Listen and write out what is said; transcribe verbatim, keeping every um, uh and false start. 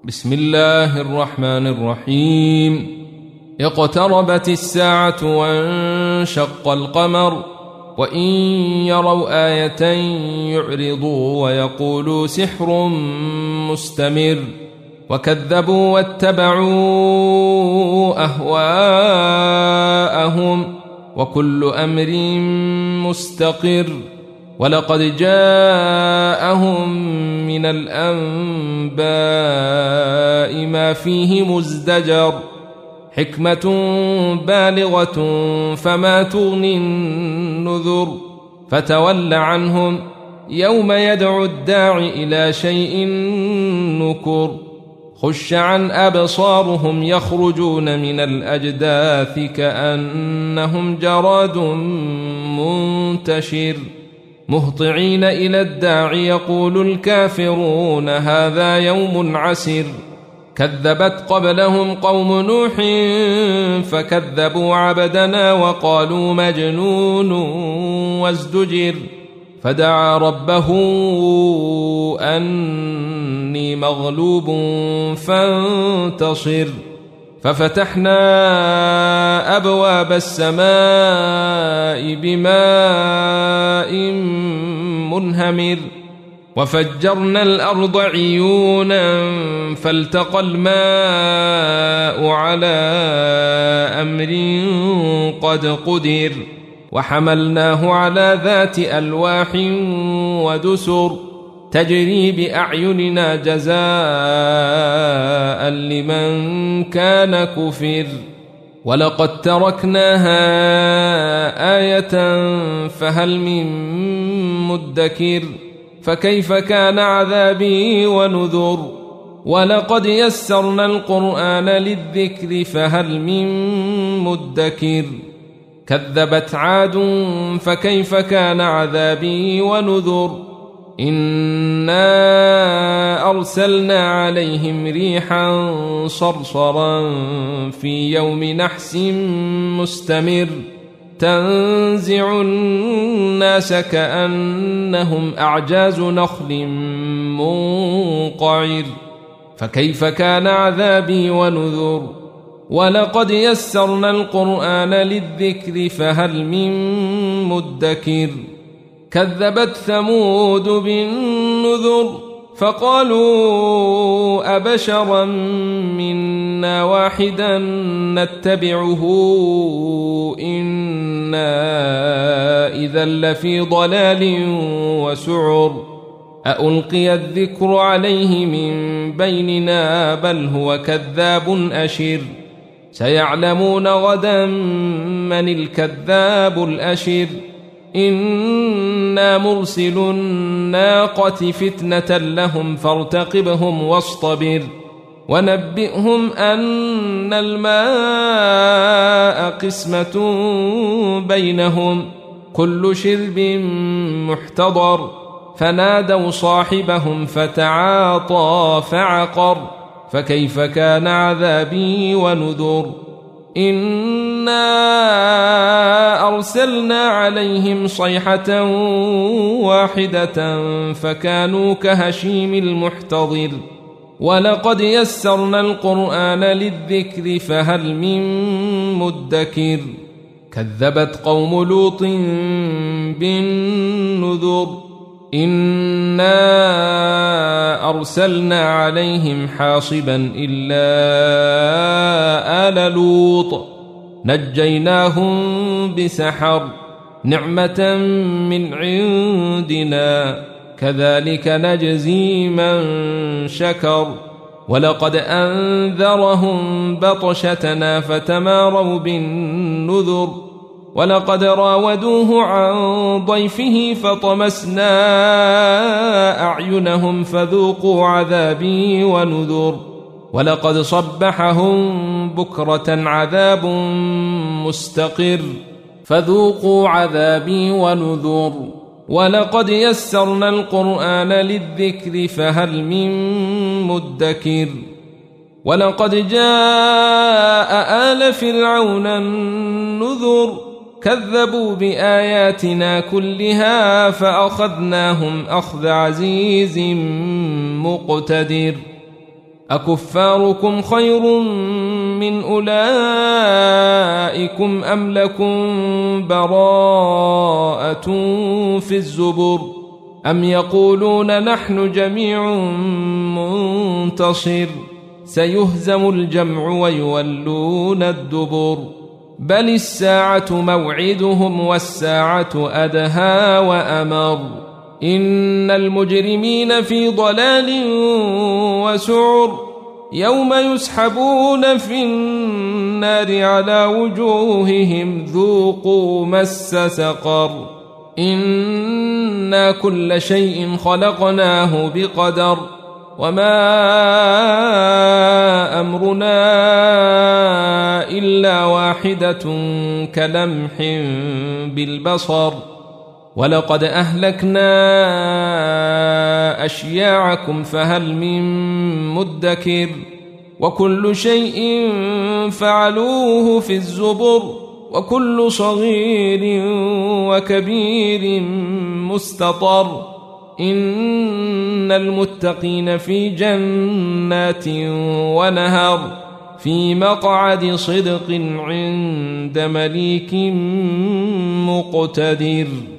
بسم الله الرحمن الرحيم. اقتربت الساعة وانشق القمر وإن يروا آية يعرضوا ويقولوا سحر مستمر وكذبوا واتبعوا أهواءهم وكل أمر مستقر ولقد جاءهم من الأنباء ما فيه مزدجر حكمة بالغة فما تغني النذر فتول عنهم يوم يدعو الداع إلى شيء نكر خش عن أبصارهم يخرجون من الأجداث كأنهم جراد منتشر مهطعين إلى الداع يقول الكافرون هذا يوم عسر كذبت قبلهم قوم نوح فكذبوا عبدنا وقالوا مجنون وازدجر فدعا ربه أني مغلوب فانتصر ففتحنا أبواب السماء بماء منهمر وفجرنا الأرض عيونا فالتقى الماء على أمر قد قدر وحملناه على ذات ألواح ودسر تجري بأعيننا جزاء لمن كان كفر ولقد تركناها آية فهل من مدكر فكيف كان عذابي ونذر ولقد يسرنا القرآن للذكر فهل من مدكر كذبت عاد فكيف كان عذابي ونذر إنا أرسلنا عليهم ريحا صرصرا في يوم نحس مستمر تنزع الناس كأنهم أعجاز نخل منقعر فكيف كان عذابي ونذر ولقد يسرنا القرآن للذكر فهل من مدكر كذبت ثمود بالنذر فقالوا أبشرا منا واحدا نتبعه إنا إذا لفي ضلال وسعر أألقي الذكر عليه من بيننا بل هو كذاب أشر سيعلمون غدا من الكذاب الأشر إنا مرسل الناقة فتنة لهم فارتقبهم واصطبر ونبئهم أن الماء قسمة بينهم كل شرب محتضر فنادوا صاحبهم فتعاطى فعقر فكيف كان عذابي ونذر إنا أرسلنا عليهم صيحة واحدة فكانوا كهشيم المحتضر ولقد يسرنا القرآن للذكر فهل من مدكر كذبت قوم لوط بالنذر إنا أرسلنا عليهم حاصبا إلا آل لوط نجيناهم بسحر نعمة من عندنا كذلك نجزي من شكر ولقد أنذرهم بطشتنا فتماروا بالنذر ولقد راودوه عن ضيفه فطمسنا أعينهم فذوقوا عذابي ونذر ولقد صبحهم بكرة عذاب مستقر فذوقوا عذابي ونذر ولقد يسرنا القرآن للذكر فهل من مدكر ولقد جاء آل فرعون النذر كذبوا بآياتنا كلها فأخذناهم أخذ عزيز مقتدر أكفاركم خير من أولئكم أم لكم براءة في الزبر أم يقولون نحن جميع منتصر سيهزم الجمع ويولون الدبر بل الساعة موعدهم والساعة أدهى وأمر إن المجرمين في ضلال وسعر يوم يسحبون في النار على وجوههم ذوقوا مس سقر إنا كل شيء خلقناه بقدر وما أمرنا إلا واحدة كلمح بالبصر ولقد أهلكنا أشياعكم فهل من مدكر وكل شيء فعلوه في الزبر وكل صغير وكبير مستطر إن المتقين في جنات ونهر في مقعد صدق عند مليك مقتدر.